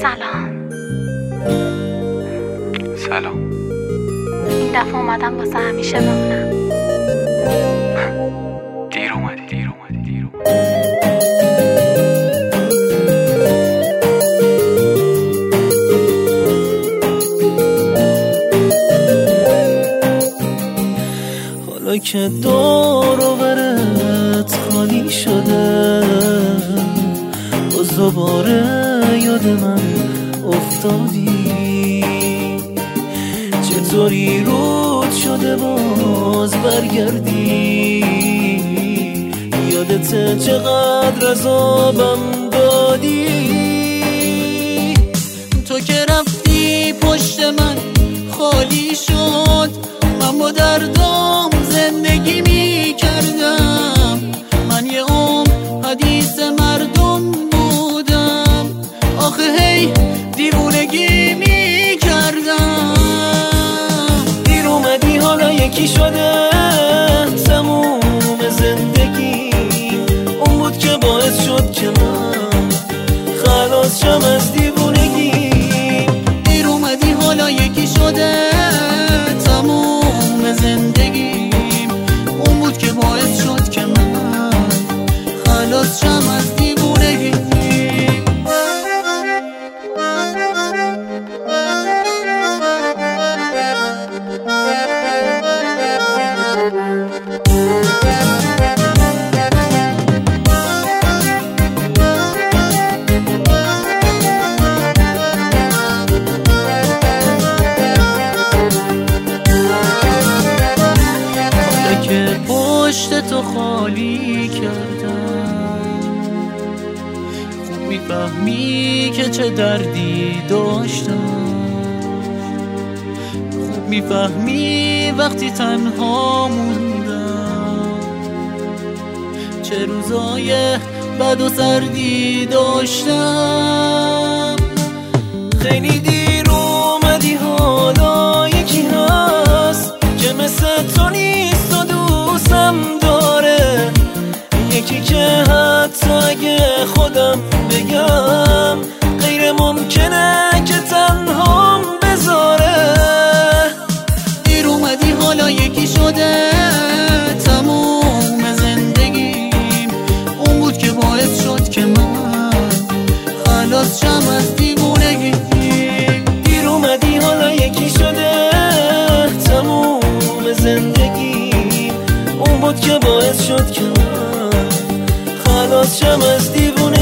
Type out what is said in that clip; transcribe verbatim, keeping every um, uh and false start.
سلام. سلام. این دفعه اومدم واسه همیشه بمونم. دیر اومدی دیر اومدی دیر اومدی حالا که دور و برت خالی شده، باز دوباره یاد من افتادی. چطوری رود شده باز برگردی؟ یادت چقدر عذابم دادی. تو که رفتی پشت من خالی شد، من با دردام زندگی می کردم. من یه عمر حدیث مردم بودم، آخه هی دیوونگی می کردم. دیر اومدی حالا یکی شده تموم زندگی. اون بود که باعث شد که من خلاص شم از دیوونگی. دیر اومدی حالا یکی شده تموم زندگیم. اون بود که باعث شد که من خلاص شم از دیوونگی. پشت تو خالی کردم، خوب میفهمی که چه دردی داشتم. خوب میفهمی وقتی تنها موندم چه روزای بد و سردی داشتم. خیلی دیر اومدی حالا یکی هست که مثل تو نیست و دوستم داره. یکی که حتی اگه خودم بگم غیر ممکنه که تنهام بذاره. دیر اومدی حالا یکی شده تموم زندگیم. اون بود که باعث شد که من خلاص شم از دیوونگی. دیر اومدی حالا یکی شده تموم زندگیم. اون بود که باعث شد که من خلاص شم از دیوونه.